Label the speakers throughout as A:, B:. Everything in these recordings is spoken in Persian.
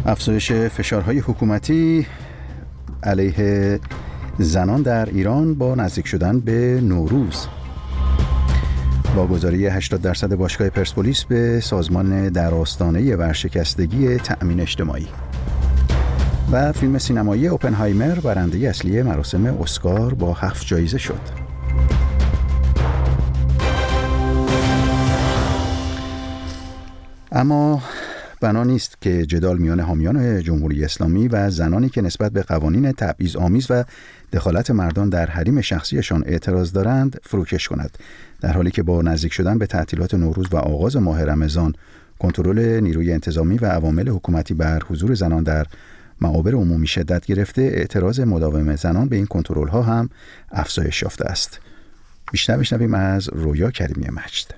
A: افزایش فشارهای حکومتی علیه زنان در ایران با نزدیک شدن به نوروز. واگذاری 80% باشگاه پرسپولیس به سازمان در آستانه ورشکستگی تأمین اجتماعی. و فیلم سینمایی اوپنهایمر برنده اصلی مراسم اسکار با 7 جایزه شد. اما بنا نیست که جدال میان حامیان جمهوری اسلامی و زنانی که نسبت به قوانین تبعیض‌آمیز و دخالت مردان در حریم شخصیشان اعتراض دارند فروکش کند، در حالی که با نزدیک شدن به تعطیلات نوروز و آغاز ماه رمضان کنترل نیروی انتظامی و عوامل حکومتی بر حضور زنان در معابر عمومی شدت گرفته، اعتراض مداوم زنان به این کنترل‌ها هم افزایش یافته است. بیشتر بشنویم از رویا کریمی مجد.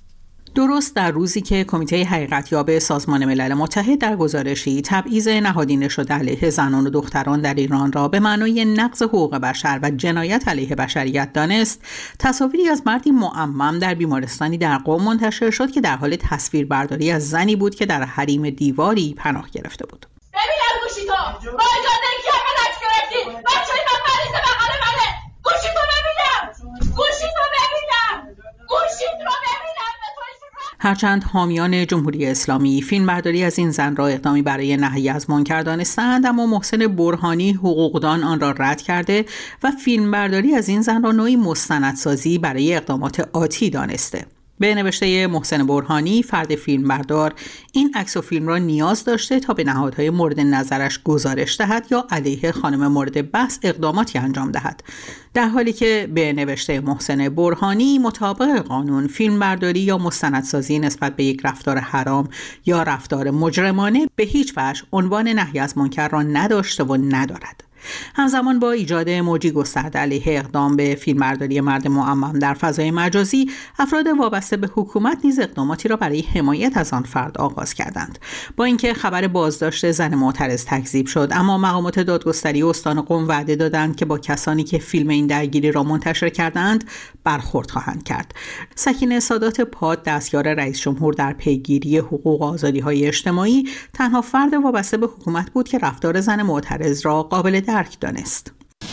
B: درست در روزی که کمیته حقیقتیاب سازمان ملل متحد در گزارشی تبعیض نهادینه شده علیه زنان و دختران در ایران را به معنای نقض حقوق بشر و جنایت علیه بشریت دانست، تصاویری از مردی معمم در بیمارستانی در قم منتشر شد که در حال تصویربرداری از زنی بود که در حریم دیواری پناه گرفته بود.
C: ببینم گوشی تو با اجازه کی عکس گرفتی؟ بچه‌ی من مریض بغل منه. گوشی تو ببینم. گوشی تو ببینم. گوشی تو ببینم.
B: هرچند حامیان جمهوری اسلامی فیلمبرداری از این زن را اقدامی برای نهی از منکر دانستند، اما محسن برهانی حقوقدان آن را رد کرده و فیلمبرداری از این زن را نوعی مستندسازی برای اقدامات آتی دانسته. به نوشته محسن برهانی، فرد فیلمبردار این عکس و فیلم را نیاز داشته تا به نهادهای مورد نظرش گزارش دهد یا علیه خانم مورد بحث اقداماتی انجام دهد، در حالی که به نوشته محسن برهانی مطابق قانون فیلمبرداری یا مستندسازی نسبت به یک رفتار حرام یا رفتار مجرمانه به هیچ وجه عنوان نهی از منکر را نداشته و ندارد. همزمان با ایجاد موجی گسترده علیه اقدام به فیلمبرداری مرد معمم در فضای مجازی، افراد وابسته به حکومت نیز اقداماتی را برای حمایت از آن فرد آغاز کردند. با اینکه خبر بازداشت زن معترض تکذیب شد، اما مقامات دادگستری استان قم وعده دادند که با کسانی که فیلم این درگیری را منتشر کردند برخورد خواهند کرد. سکینه سادات پاد، دستیار رئیس جمهور در پیگیری حقوق و آزادی‌های اجتماعی، تنها فرد وابسته به حکومت بود که رفتار زن معترض را قابل درک دانست.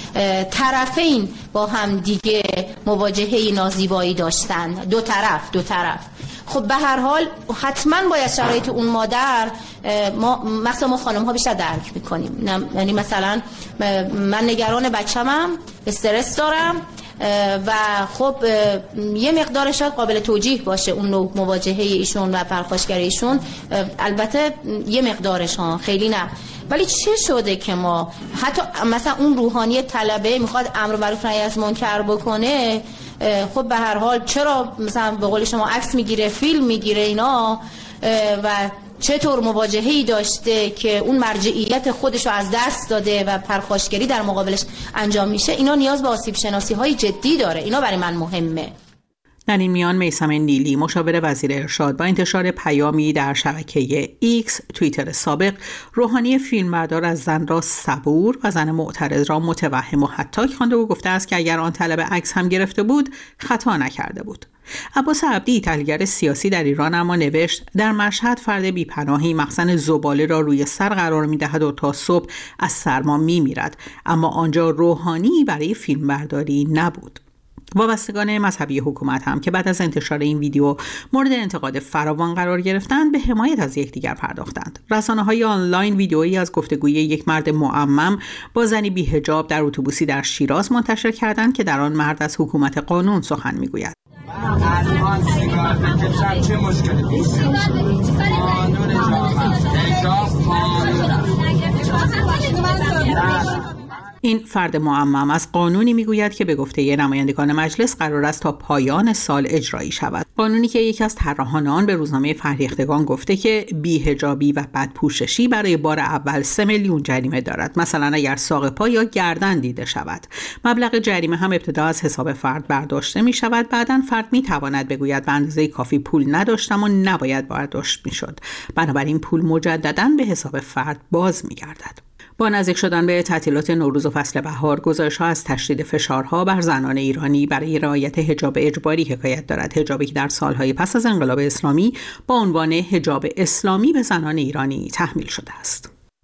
D: طرفین با هم دیگه مواجهه نازیبایی داشتن، دو طرف. خب به هر حال حتما باید شرایط اون مادر مثلا ما خانم ها بیشتر درک میکنیم. یعنی مثلا من نگران بچه‌مم، استرس دارم و خب یه مقدار شاید قابل توجیه باشه اون نوع مواجهه ایشون و پرخاشگری ایشون، البته یه مقدارش ها، خیلی نه. ولی چه شده که ما حتی مثلا اون روحانی طلبه میخواد امر معروف نهی از منکر بکنه، خب به هر حال چرا مثلا به قول شما عکس میگیره، فیلم میگیره اینا و چطور مواجهه‌ای داشته که اون مرجعیت خودشو از دست داده و پرخاشگری در مقابلش انجام میشه، اینا نیاز به آسیب شناسی های جدی داره. اینا برای من مهمه.
B: در این میان میثم نیلی، مشاور وزیر ارشاد، با انتشار پیامی در شبکه ایکس، توییتر سابق، روحانی فیلمبردار از زن را صبور و زن معترض را متوهم و هتاک خوانده و گفته است که اگر آن طلب عکس هم گرفته بود خطا نکرده بود. عباس عبدی، تحلیلگر سیاسی در ایران، اما نوشت در مشهد فرد بی‌پناهی مخزن زباله را روی سر قرار می‌دهد و تا صبح از سرما می‌میرد، اما آنجا روحانی برای فیلمبرداری نبود. وابستگان مذهبی حکومت هم که بعد از انتشار این ویدیو مورد انتقاد فراوان قرار گرفتند، به حمایت از یکدیگر پرداختند. رسانه‌های آنلاین ویدیویی از گفتگوی یک مرد معمم با زنی بی‌حجاب در اتوبوسی در شیراز منتشر کردند که در آن مرد از حکومت قانون سخن می‌گوید.
E: الان سیگار بکشم چه مشکلی پیش قانون
B: این فرد معمم از قانونی میگوید که به گفته نمایندگان مجلس قرار است تا پایان سال اجرایی شود. قانونی که یکی از طراحان آن به روزنامه فرهیختگان گفته که بی‌حجابی و بدپوششی برای بار اول 3 میلیون جریمه دارد. مثلا اگر ساق پا یا گردن دیده شود. مبلغ جریمه هم ابتدا از حساب فرد برداشته می شود. بعداً فرد می تواند بگوید به اندازه کافی پول نداشتم و نباید برداشت می شد. بنابراین پول مجدداً به حساب فرد باز می گردد. با نزدیک شدن به تعطیلات نوروز و فصل بهار، گزارش‌ها از تشدید فشارها بر زنان ایرانی برای رعایت حجاب اجباری حکایت دارد. حجابی که در سالهای پس از انقلاب اسلامی با عنوان حجاب اسلامی به زنان ایرانی تحمیل شده است.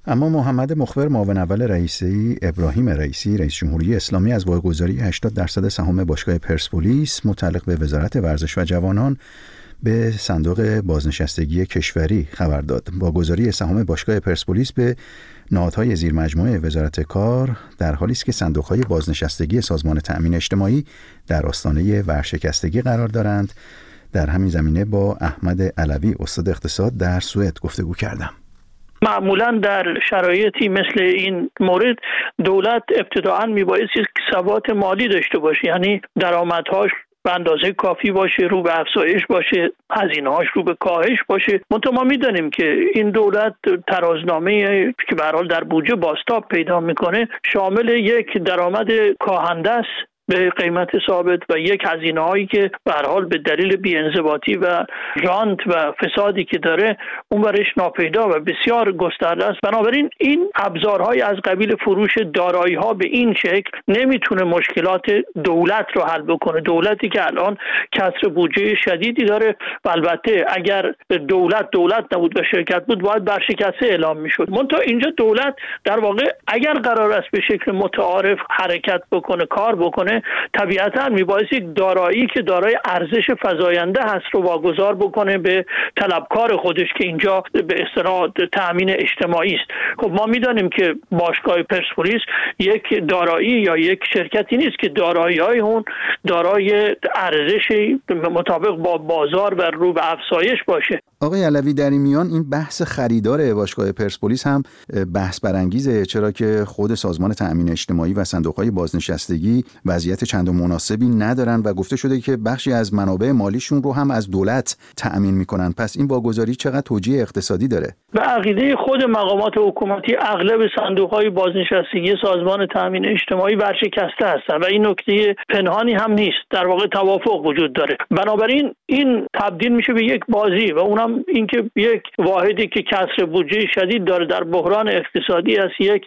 A: اما محمد مخبر معاون اول رئیسی ابراهیم رئیسی رئیس جمهوری اسلامی از واگذاری 80% سهام باشگاه پرسپولیس متعلق به وزارت ورزش و جوانان به صندوق بازنشستگی کشوری خبر داد. واگذاری سهام باشگاه پرسپولیس به نهادهای زیر مجموعه وزارت کار در حالی است که صندوق‌های بازنشستگی سازمان تأمین اجتماعی در آستانه ورشکستگی قرار دارند. در همین زمینه با احمد علوی استاد اقتصاد در سوئد گفتگو کردم.
F: معمولا در شرایطی مثل این مورد دولت ابتداعاً میبایستی ثبات مالی داشته باشه، یعنی درآمدهاش به اندازه کافی باشه، رو به افزایش باشه، هزینه‌هاش رو به کاهش باشه. منتها ما میدانیم که این دولت ترازنامه که به هر حال در بودجه بازتاب پیدا میکنه شامل یک درآمد کاهنده است به قیمت ثابت و یک هزینه‌هایی که به هر حال به دلیل بی‌انضباطی و رانت و فسادی که داره اون برش ناپیدا و بسیار گسترده است. بنابراین این ابزارهای از قبیل فروش دارایی‌ها به این شکل نمیتونه مشکلات دولت رو حل بکنه. دولتی که الان کسر بودجه شدیدی داره و البته اگر دولت نبود و شرکت بود باید برشکسته اعلام میشد. منتها اینجا دولت در واقع اگر قرار است به شکل متعارف حرکت بکنه، کار بکنه، طبیعتاً میبایست یک دارایی که دارای ارزش فزاینده هست رو واگذار بکنه به طلبکار خودش که اینجا به اصطلاح تأمین اجتماعی است. خب ما میدانیم که باشگاه پرسپولیس یک دارایی یا یک شرکتی نیست که دارایی‌های اون دارای ارزشی مطابق با بازار و رو به افزایش باشه.
A: آقای علوی، در این میان این بحث خریدار باشگاه پرسپولیس هم بحث برانگیزه، چرا که خود سازمان تأمین اجتماعی و صندوق‌های بازنشستگی وضعیت چندان مناسبی ندارن و گفته شده که بخشی از منابع مالیشون رو هم از دولت تأمین میکنن. پس این واگذاری چقدر توجیه اقتصادی داره؟
F: به عقیده خود مقامات حکومتی اغلب صندوق‌های بازنشستگی سازمان تأمین اجتماعی ورشکسته هستند و این نکته پنهانی هم نیست، در واقع توافق وجود داره. بنابراین این تبدیل میشه به یک بازی و اونم اینکه یک واحدی که کسر بودجه شدید داره در بحران اقتصادی است، یک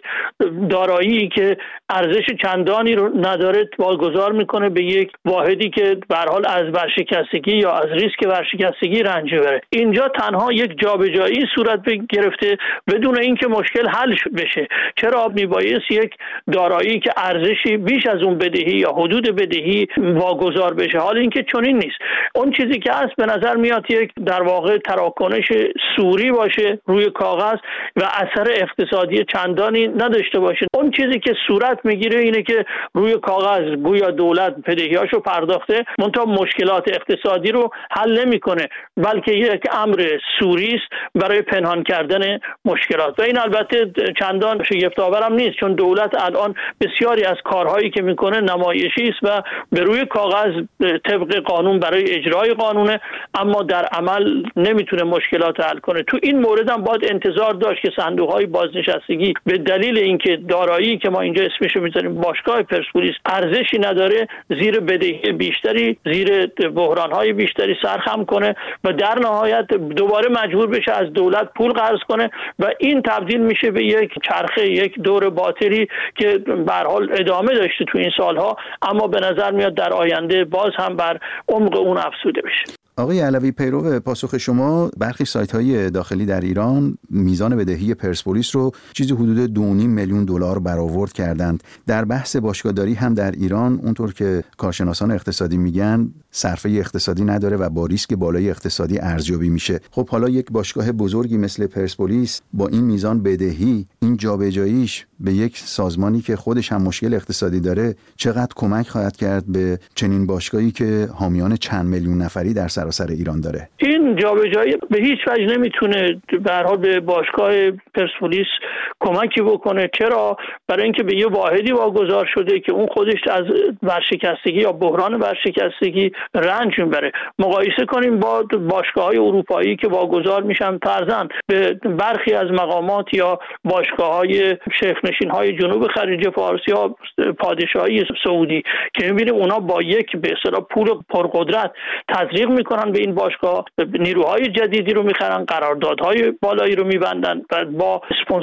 F: دارایی که ارزش چندانی رو نداره واگذار میکنه به یک واحدی که به هر حال از ورشکستگی یا از ریسک ورشکستگی رنج بره. اینجا تنها یک جابجایی صورت گرفته بدون اینکه مشکل حل بشه. چرا میبایست یک دارایی که ارزشی بیش از اون بدهی یا حدود بدهی واگذار بشه؟ حال اینکه چنین نیست. اون چیزی که هست به نظر میاد یک در واقع تراکنش سوری باشه روی کاغذ و اثر اقتصادی چندانی نداشته باشه. اون چیزی که صورت میگیره اینه که روی کاغذ گویا دولت بدهیاشو پرداخته، منتها مشکلات اقتصادی رو حل نمیکنه، بلکه یک امر سوری است برای پنهان کردن مشکلات. و این البته چندان شگفت‌آور هم نیست، چون دولت الان بسیاری از کارهایی که میکنه نمایشی است و به روی کاغذ طبق قانون برای اجرای قانونه، اما در عمل نمیتونه مشکلات حل کنه. تو این مورد هم باید انتظار داشت که صندوق‌های بازنشستگی به دلیل اینکه دارایی که ما اینجا اسمش رو میذاریم باشگاه پرسپولیس ارزشی نداره، زیر بدهی بیشتری، زیر بحران‌های بیشتری سرخم کنه و در نهایت دوباره مجبور بشه از دولت پول قرض کنه و این تبدیل میشه به یک چرخه، یک دور باطلی که به هر حال ادامه داشته تو این سالها، اما به نظر میاد در آینده باز هم بر عمق اون افزوده بشه.
A: آقای علوی، پیرو پاسخ شما، برخی سایت‌های داخلی در ایران میزان بدهی پرسپولیس رو چیزی حدود 2.5 میلیون دلار برآورد کردند. در بحث باشگاهداری هم در ایران اونطور که کارشناسان اقتصادی میگن صرفه اقتصادی نداره و با ریسک بالای اقتصادی ارزیابی میشه. خب حالا یک باشگاه بزرگی مثل پرسپولیس با این میزان بدهی، این جابجاییش به یک سازمانی که خودش هم مشکل اقتصادی داره چقدر کمک خواهد کرد به چنین باشگاهی که حامیان چند میلیون نفری در سراسر ایران داره؟
F: این جابجایی به هیچ وجه نمیتونه به هر حال به باشگاه پرسپولیس کمکی بکنه. چرا؟ برای اینکه به یه واحدی واگذار شده که اون خودش از ورشکستگی یا بحران ورشکستگی رنج میبره. مقایسه کنیم با باشگاه‌های اروپایی که واگذار میشن فرضاً به برخی از مقامات یا باشگاه‌های شیخ‌نشین‌های جنوب خلیج فارس یا پادشاهی سعودی که می‌بینیم اونا با یک به اصطلاح پول پرقدرت تزریق میکنن به این باشگاه، نیروهای جدیدی رو میخرن، قراردادهای بالایی رو میبندن و با اسپانسرهای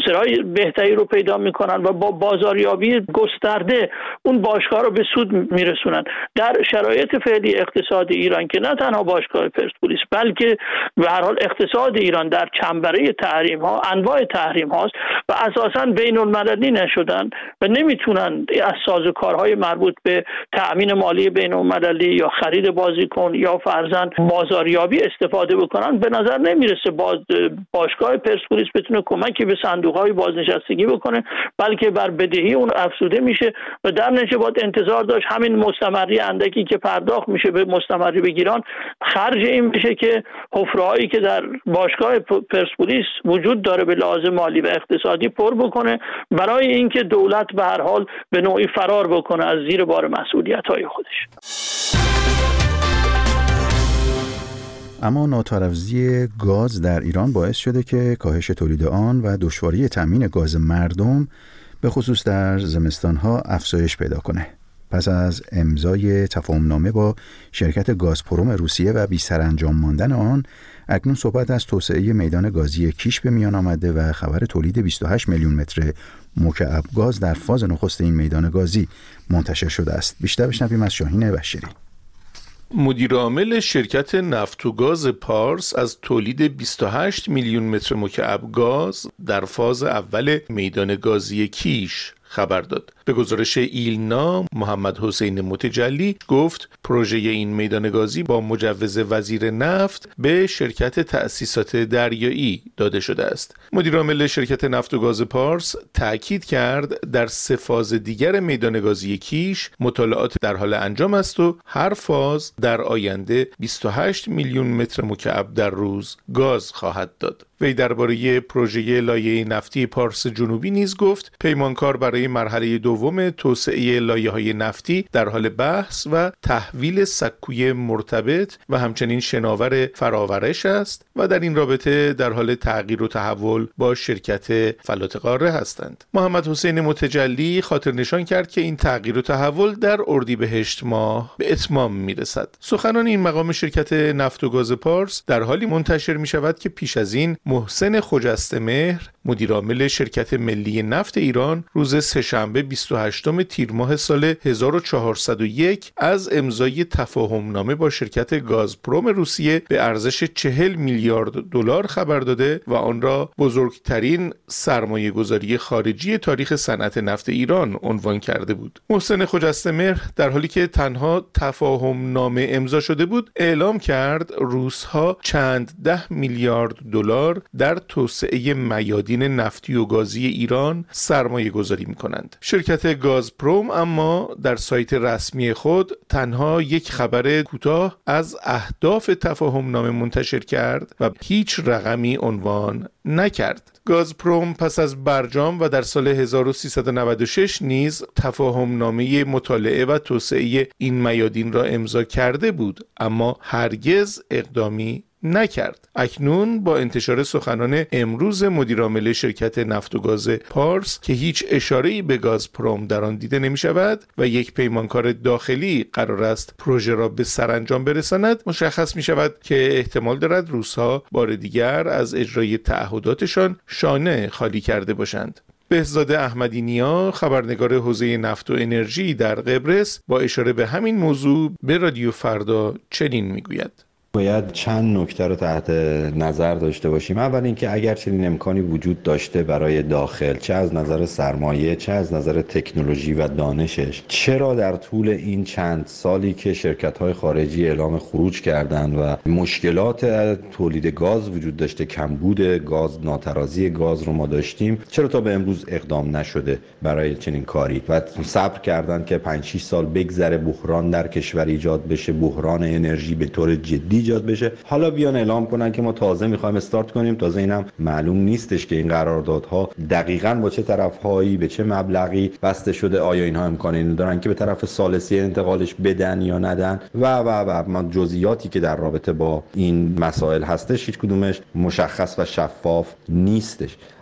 F: بهتری رو پیدا میکنن و با بازاریابی گسترده اون باشگاه رو به سود میرسونن. در شرایط فعلی اقتصاد ایران که نه تنها باشگاه پرسپولیس بلکه به هر حال اقتصاد ایران در چنبره تحریم ها، انواع تحریم هاست و اساساً بین المللی نشدن و نمیتونن از سازوکارهای مربوط به تأمین مالی بین المللی یا خرید بازیکن یا فرضاً بازاریابی استفاده بکنن. به نظر نمیرسه باشگاه پرسپولیس بتونه کمکی به صندوق‌های بازنشستگی بکنه، بلکه بر بدهی اون افزوده میشه و در نتیجه باید انتظار داشت همین مستمری اندکی که پرداخت میشه به مستمری بگیران خرج این بشه که حفره‌هایی که در باشگاه پرسپولیس وجود داره به لحاظ مالی و اقتصادی پر بکنه، برای اینکه دولت به هر حال به نوعی فرار بکنه از زیر بار مسئولیت‌های خودش.
A: اما ناتوافزی گاز در ایران باعث شده که کاهش تولید آن و دشواری تامین گاز مردم به خصوص در زمستان‌ها افزایش پیدا کنه. پس از امضای تفاهمنامه با شرکت گازپروم روسیه و بی سرانجام ماندن آن، اکنون صحبت از توسعه میدان گازی کیش به میان آمده و خبر تولید 28 میلیون متر مکعب گاز در فاز نخست این میدان گازی منتشر شده است. بیشتر بشنویم از شاهین بشیری.
G: مدیر عامل شرکت نفت و گاز پارس از تولید 28 میلیون متر مکعب گاز در فاز اول میدان گازی کیش خبر داد. به گزارش ایلنا، محمد حسین متجلی گفت پروژه این میدان گازی با مجوز وزیر نفت به شرکت تأسیسات دریایی داده شده است. مدیر عامل شرکت نفت و گاز پارس تأکید کرد در 3 فاز دیگر میدان گازی کیش مطالعات در حال انجام است و هر فاز در آینده 28 میلیون متر مکعب در روز گاز خواهد داد. وی درباره پروژه لایه نفتی پارس جنوبی نیز گفت پیمانکار برای مرحله دوم توسعه لایه‌های نفتی در حال بحث و تحویل سکوی مرتبط و همچنین شناور فراورش است و در این رابطه در حال تغییر و تحول با شرکت فلات قاره هستند. محمد حسین متجلی خاطر نشان کرد که این تغییر و تحول در اردیبهشت ماه به اتمام میرسد. سخنان این مقام شرکت نفت و گاز پارس در حالی منتشر می شود که پیش از این محسن خجستمهر مدیر عامل شرکت ملی نفت ایران روز سه‌شنبه 28 تیر ماه سال 1401 از امضای تفاهمنامه با شرکت گازپروم روسیه به ارزش 40 میلیارد دلار خبر داده و آن را بزرگترین سرمایه گذاری خارجی تاریخ صنعت نفت ایران عنوان کرده بود. محسن خجستمهر در حالی که تنها تفاهمنامه امضا شده بود اعلام کرد روس‌ها چند ده میلیارد دلار در توسعه میادین نفتی و گازی ایران سرمایه گذاری می کنند. شرکت گازپروم اما در سایت رسمی خود تنها یک خبر کوتاه از اهداف تفاهمنامه منتشر کرد و هیچ رقمی عنوان نکرد. گازپروم پس از برجام و در سال 1396 نیز تفاهمنامه مطالعه و توسعه این میادین را امضا کرده بود، اما هرگز اقدامی نکرد. اکنون با انتشار سخنان امروز مدیر عامل شرکت نفت و گاز پارس که هیچ اشاره‌ای به گازپروم در آن دیده نمی شود و یک پیمانکار داخلی قرار است پروژه را به سرانجام برساند، مشخص می شود که احتمال دارد روس‌ها بار دیگر از اجرای تعهداتشان شانه خالی کرده باشند. بهزاد احمدی نیا، خبرنگار حوزه نفت و انرژی در قبرس، با اشاره به همین موضوع به رادیو فردا چنین میگوید:
H: باید چند نکته رو تحت نظر داشته باشیم. اول اینکه اگر چنین امکانی وجود داشته برای داخل، چه از نظر سرمایه چه از نظر تکنولوژی و دانشش، چرا در طول این چند سالی که شرکت‌های خارجی اعلام خروج کردند و مشکلات تولید گاز وجود داشته، کمبود گاز، ناترازی گاز رو ما داشتیم، چرا تا به امروز اقدام نشده برای چنین کاری و صبر کردند که 5-6 سال بگذره بحران در کشور ایجاد بشه، بحران انرژی به طور جدی ایجاد بشه، حالا بیان اعلام کنن که ما تازه میخوایم استارت کنیم. تازه اینم معلوم نیستش که این قراردادها دقیقاً با چه طرف‌هایی به چه مبلغی بسته شده، آیا اینها امکانی دارن که به طرف ثالثی انتقالش بدن یا ندن و ما جزئیاتی که در رابطه با این مسائل هستش هیچ کدومش مشخص و شفاف نیستش.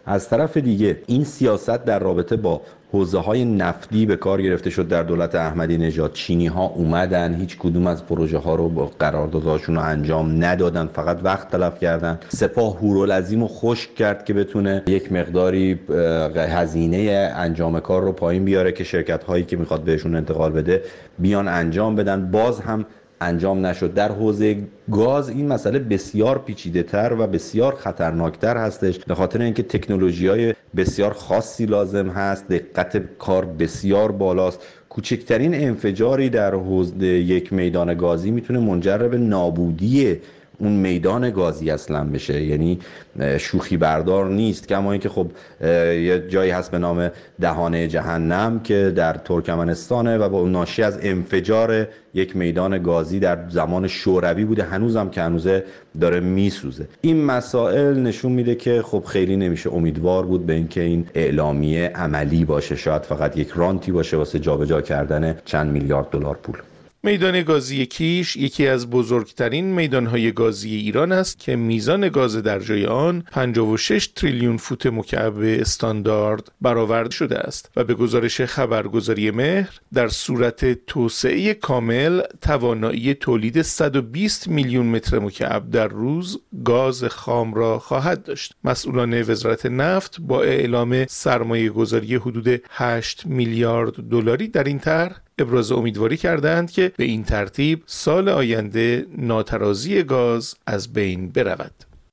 H: از طرف دیگه این سیاست در رابطه با حوزه‌های نفتی به کار گرفته شد در دولت احمدی نژاد. چینی‌ها اومدن، هیچ کدوم از پروژه ها رو با قراردادهاشون رو انجام ندادن، فقط وقت تلف کردن. سپاه هورالعظیم رو خشک کرد که بتونه یک مقداری هزینه انجام کار رو پایین بیاره که شرکت هایی که میخواد بهشون انتقال بده بیان انجام بدن. باز هم انجام نشد. در حوزه گاز این مسئله بسیار پیچیده‌تر و بسیار خطرناکتر هستش، به خاطر اینکه تکنولوژی‌های بسیار خاصی لازم هست، دقت کار بسیار بالاست. کوچکترین انفجاری در حوزه یک میدان گازی میتونه منجر به نابودی اون میدان گازی اصلا بشه، یعنی شوخی بردار نیست. کما اینکه خب یه جایی هست به نام دهانه جهنم که در ترکمنستانه و با ناشی از انفجار یک میدان گازی در زمان شوروی بوده، هنوزم که هنوزه داره میسوزه. این مسائل نشون میده که خب خیلی نمیشه امیدوار بود به اینکه این اعلامیه عملی باشه، شاید فقط یک رانتی باشه واسه جابجا کردن چند میلیارد دلار پول.
G: میدان گازی کیش یکی از بزرگترین میدانهای گازی ایران است که میزان گاز در جای آن 56 تریلیون فوت مکعب استاندارد برآورده شده است و به گزارش خبرگزاری مهر در صورت توسعه کامل توانایی تولید 120 میلیون متر مکعب در روز گاز خام را خواهد داشت. مسئولان وزارت نفت با اعلام سرمایه گذاری حدود 8 میلیارد دلاری در این طرح ابراز امیدواری کردند که به این ترتیب سال آینده ناترازی گاز از بین برود.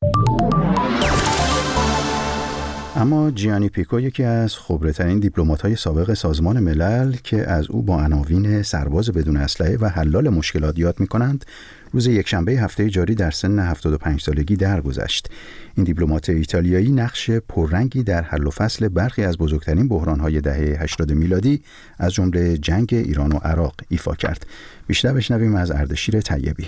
A: اما جیانی پیکو، یکی از خبره‌ترین دیپلمات‌های سابق سازمان ملل که از او با عناوین سرباز بدون اسلحه و حلال مشکلات یاد می‌کنند، روز یکشنبه هفته جاری در سن 75 سالگی درگذشت. این دیپلمات ایتالیایی نقش پررنگی در حل و فصل برخی از بزرگترین بحران‌های دهه 80 میلادی از جمله جنگ ایران و عراق ایفا کرد. بیشتر بشنویم از اردشیر طیبی.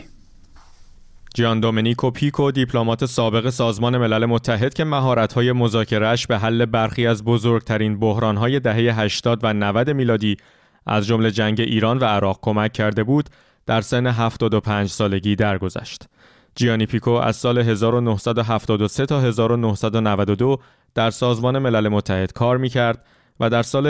I: جان دومنیکو پیکو، دیپلمات سابق سازمان ملل متحد که مهارت‌های مذاکره‌اش به حل برخی از بزرگترین بحران‌های دهه 80 و 90 میلادی از جمله جنگ ایران و عراق کمک کرده بود، در سن 75 سالگی درگذشت. جیانی پیکو از سال 1973 تا 1992 در سازمان ملل متحد کار می‌کرد و در سال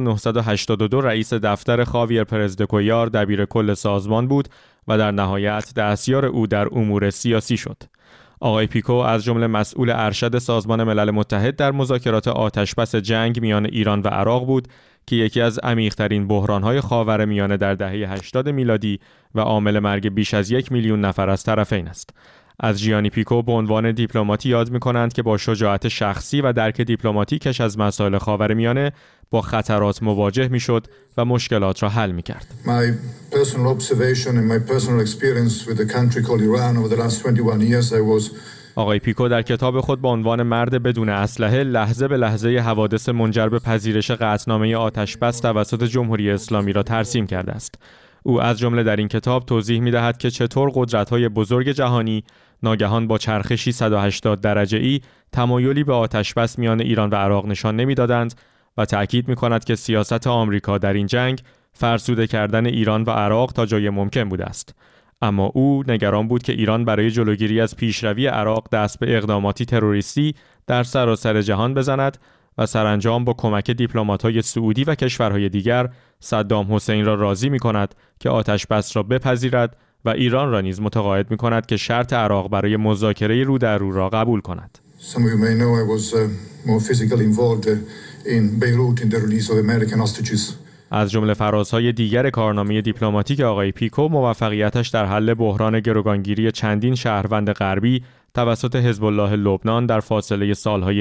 I: 1982 رئیس دفتر خاویر پرز د کویار دبیر کل سازمان بود و در نهایت دستیار او در امور سیاسی شد. آقای پیکو از جمله مسئول ارشد سازمان ملل متحد در مذاکرات آتشبس جنگ میان ایران و عراق بود که یکی از عمیق‌ترین بحران‌های خاورمیانه در دهه 80 میلادی و عامل مرگ بیش از 1 میلیون نفر از طرفین است. از جیانی پیکو به عنوان دیپلماتی یاد می‌کنند که با شجاعت شخصی و درک دیپلماتیکش از مسائل خاورمیانه با خطرات مواجه می‌شد و مشکلات را حل می‌کرد.
J: My personal observation and my personal experience with a country called Iran over the last 21 years I was
I: آقای پیکو در کتاب خود با عنوان مرد بدون اسلحه لحظه به لحظه حوادث منجر به پذیرش قطعنامه آتشبس توسط جمهوری اسلامی را ترسیم کرده است. او از جمله در این کتاب توضیح می‌دهد که چطور قدرت‌های بزرگ جهانی ناگهان با چرخشی 180 درجه‌ای تمایلی به آتشبس میان ایران و عراق نشان نمی‌دادند و تأکید می‌کند که سیاست آمریکا در این جنگ فرسوده کردن ایران و عراق تا جای ممکن بوده است. اما او نگران بود که ایران برای جلوگیری از پیشروی عراق دست به اقداماتی تروریستی در سراسر جهان بزند و سرانجام با کمک دیپلمات‌های سعودی و کشورهای دیگر صدام حسین را راضی می‌کند که آتشبس را بپذیرد و ایران را نیز متقاعد می‌کند که شرط عراق برای مذاکره رو در رو را قبول کند.
J: Some of you may know I was more physically involved in Beirut in the release of American hostages.
I: از جمله فرازهای دیگر کارنامه دیپلماتیک آقای پیکو موفقیتش در حل بحران گروگانگیری چندین شهروند غربی توسط حزب الله لبنان در فاصله سالهای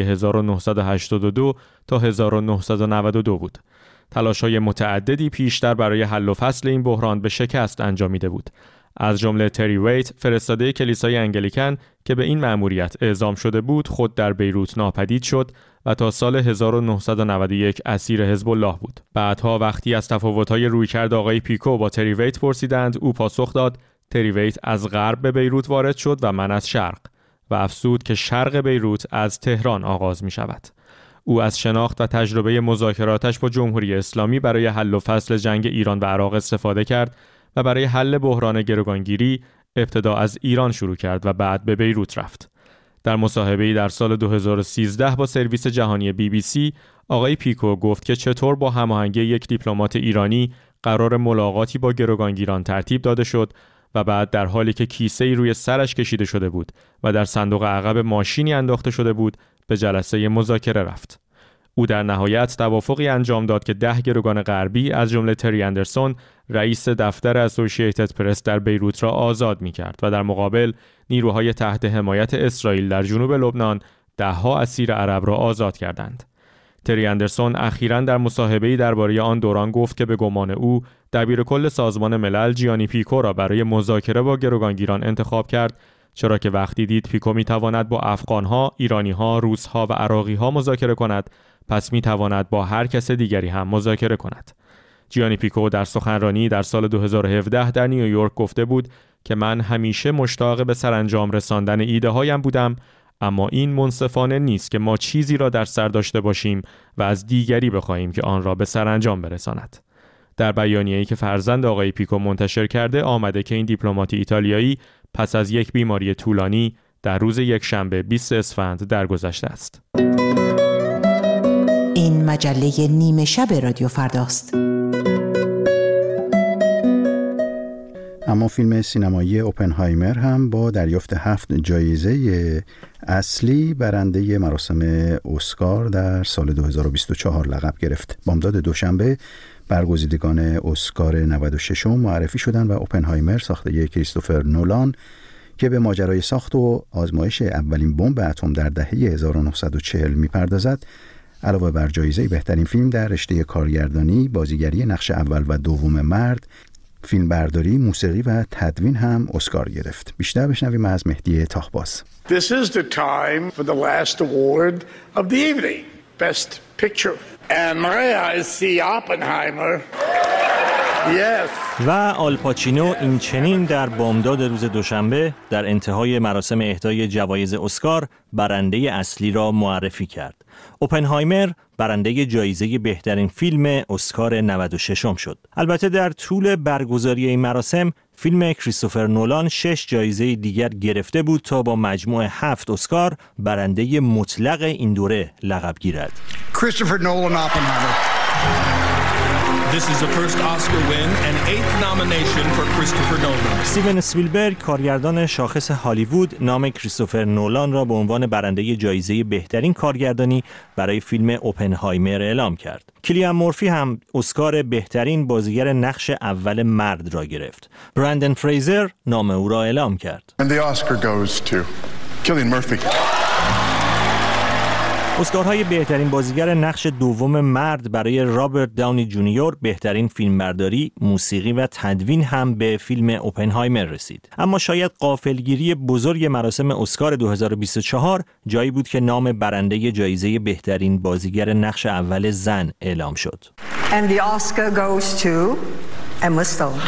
I: 1982 تا 1992 بود. تلاش‌های متعددی پیشتر برای حل و فصل این بحران به شکست انجامیده بود. از جمله تری ویت، فرستاده کلیسای انگلیکن که به این مأموریت اعزام شده بود، خود در بیروت ناپدید شد و تا سال 1991 اسیر حزب الله بود. بعدها وقتی از تفاوت‌های رویکرد آقای پیکو با تری ویت پرسیدند، او پاسخ داد تری ویت از غرب به بیروت وارد شد و من از شرق، و افزود که شرق بیروت از تهران آغاز می شود. او از شناخت و تجربه مذاکراتش با جمهوری اسلامی برای حل و فصل جنگ ایران و عراق استفاده کرد و برای حل بحران گروگانگیری ابتدا از ایران شروع کرد و بعد به بیروت رفت. در مصاحبه‌ای در سال 2013 با سرویس جهانی BBC، آقای پیکو گفت که چطور با هماهنگی یک دیپلمات ایرانی قرار ملاقاتی با گروگانگیران ترتیب داده شد و بعد در حالی که کیسه‌ای روی سرش کشیده شده بود و در صندوق عقب ماشینی انداخته شده بود به جلسه مذاکره رفت. او در نهایت توافقی انجام داد که 10 گروگان غربی از جمله تری اندرسون رئیس دفتر اسوسییتد پرس در بیروت را آزاد می‌کرد و در مقابل نیروهای تحت حمایت اسرائیل در جنوب لبنان 10 اسیر عرب را آزاد کردند. تری اندرسون اخیراً در مصاحبه‌ای درباره آن دوران گفت که به گمان او دبیرکل سازمان ملل جیانی پیکو را برای مذاکره با گروگانگیران انتخاب کرد، چرا که وقتی دید پیکو می‌تواند با افغان‌ها، ایرانی‌ها، روس‌ها و عراقی‌ها مذاکره کند، پس می‌تواند با هر کس دیگری هم مذاکره کند. جیانی پیکو در سخنرانی در سال 2017 در نیویورک گفته بود که من همیشه مشتاق به سرانجام رساندن ایده‌هایم بودم، اما این منصفانه نیست که ما چیزی را در سر داشته باشیم و از دیگری بخواهیم که آن را به سرانجام برساند. در بیانیه‌ای که فرزند آقای پیکو منتشر کرده آمده که این دیپلمات ایتالیایی پس از یک بیماری طولانی در روز یکشنبه 20 اسفند درگذشته است.
K: این مجله نیمه شب رادیو فرداست.
A: اما فیلم سینمایی اوپنهایمر هم با دریافت 7 جایزه اصلی برنده مراسم اسکار در سال 2024 لقب گرفت. بامداد دوشنبه برگزیدگان اسکار 96 معرفی شدند و اوپنهایمر ساخته کریستوفر نولان که به ماجرای ساخت و آزمایش اولین بمب اتم در دهه 1940 می‌پردازد، علاوه بر جایزه بهترین فیلم در رشته کارگردانی، بازیگری نقش اول و دوم مرد، فیلمبرداری، موسیقی و تدوین هم اسکار گرفت. بیشتر بشنویم از مهدی تاهباز.
L: This is the time for the last award of the evening, Best Picture. And may I see Oppenheimer? Yes.
M: و آلپاچینو این چنین در بامداد روز دوشنبه در انتهای مراسم اهدای جوایز اسکار برنده اصلی را معرفی کرد. اوپنهایمر برنده جایزه بهترین فیلم اسکار 96 شد. البته در طول برگزاری این مراسم فیلم کریستوفر نولان 6 جایزه دیگر گرفته بود تا با مجموع 7 اسکار برنده مطلق این دوره لقب گیرد.
L: Christopher Nolan Oppenheimer.
N: This is the first Oscar win and 8th nomination for Christopher Nolan.
M: استیون اسپیلبرگ کارگردان شاخص هالیوود نام کریستوفر نولان را به عنوان برنده جایزه بهترین کارگردانی برای فیلم اوپنهایمر اعلام کرد. کلیان مورفی هم اسکار بهترین بازیگر نقش اول مرد را گرفت. برندن فریزر نام او را اعلام کرد.
L: And the Oscar goes to Cillian Murphy.
M: اسکارهای بهترین بازیگر نقش دوم مرد برای رابرت داونی جونیور، بهترین فیلمبرداری، موسیقی و تدوین هم به فیلم اوپنهایمر رسید. اما شاید غافلگیری بزرگ مراسم اسکار 2024 جایی بود که نام برنده جایزه بهترین بازیگر نقش اول زن اعلام شد.
O: And the Oscar goes to Emma Stone.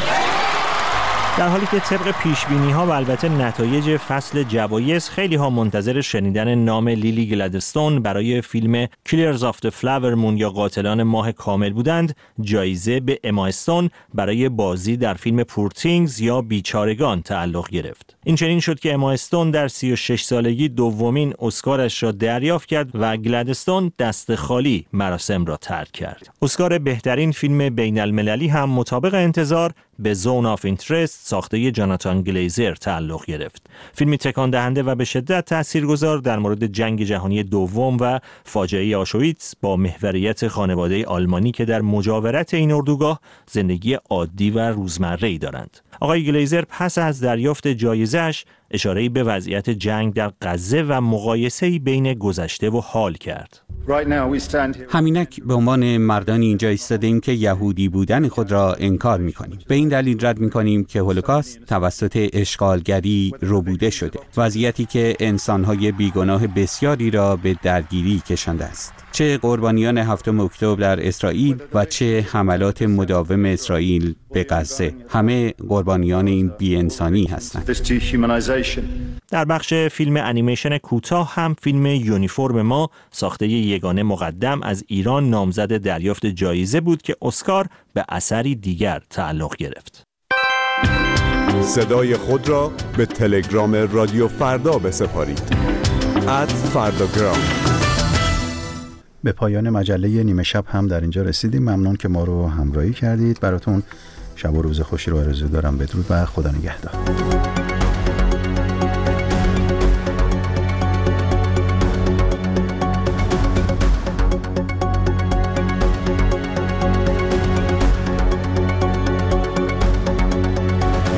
M: در حالی که طبق پیشبینی‌ها و البته نتایج فصل جوایز خیلی ها منتظر شنیدن نام لیلی گلادستون برای فیلم کیلرز آف د فلاور مون یا قاتلان ماه کامل بودند، جایزه به اما استون برای بازی در فیلم پور تینگز یا بیچارگان تعلق گرفت. این چنین شد که اما استون در 36 سالگی دومین اسکارش را دریافت کرد و گلادستون دست خالی مراسم را ترک کرد. اسکار بهترین فیلم بین المللی هم مطابق انتظار به زون آف اینترست ساخته جاناتان گلیزر تعلق گرفت. فیلمی تکان دهنده و به شدت تاثیرگذار در مورد جنگ جهانی دوم و فاجعه آشویتس با محوریت خانواده آلمانی که در مجاورت این اردوگاه زندگی عادی و روزمره‌ای دارند. آقای گلیزر پس از دریافت جایزه‌اش اشاره‌ای به وضعیت جنگ در غزه و مقایسه‌ای بین گذشته و حال کرد.
P: همینک به عنوان مردانی اینجا ایستادیم که یهودی بودن خود را انکار می‌کنیم. به این دلیل رد می‌کنیم که هولوکاست توسط اشغالگری ربوده شده، وضعیتی که انسان‌های بیگناه بسیاری را به درگیری کشانده است. چه قربانیان 7 اکتبر در اسرائیل و چه حملات مداوم اسرائیل به غزه، همه قربانیان این بی‌انسانی هستند.
M: در بخش فیلم انیمیشن کوتاه هم فیلم یونیفرم ما ساخته یگانه مقدم از ایران نامزد دریافت جایزه بود که اسکار به اثری دیگر تعلق گرفت.
Q: صدای خود را به تلگرام رادیو فردا بسپارید. @فرداگرام.
A: به پایان مجله نیمه شب هم در اینجا رسیدیم. ممنون که ما رو همراهی کردید. براتون شب و روز خوشی رو آرزو دارم. بدرود و خدا نگهدار.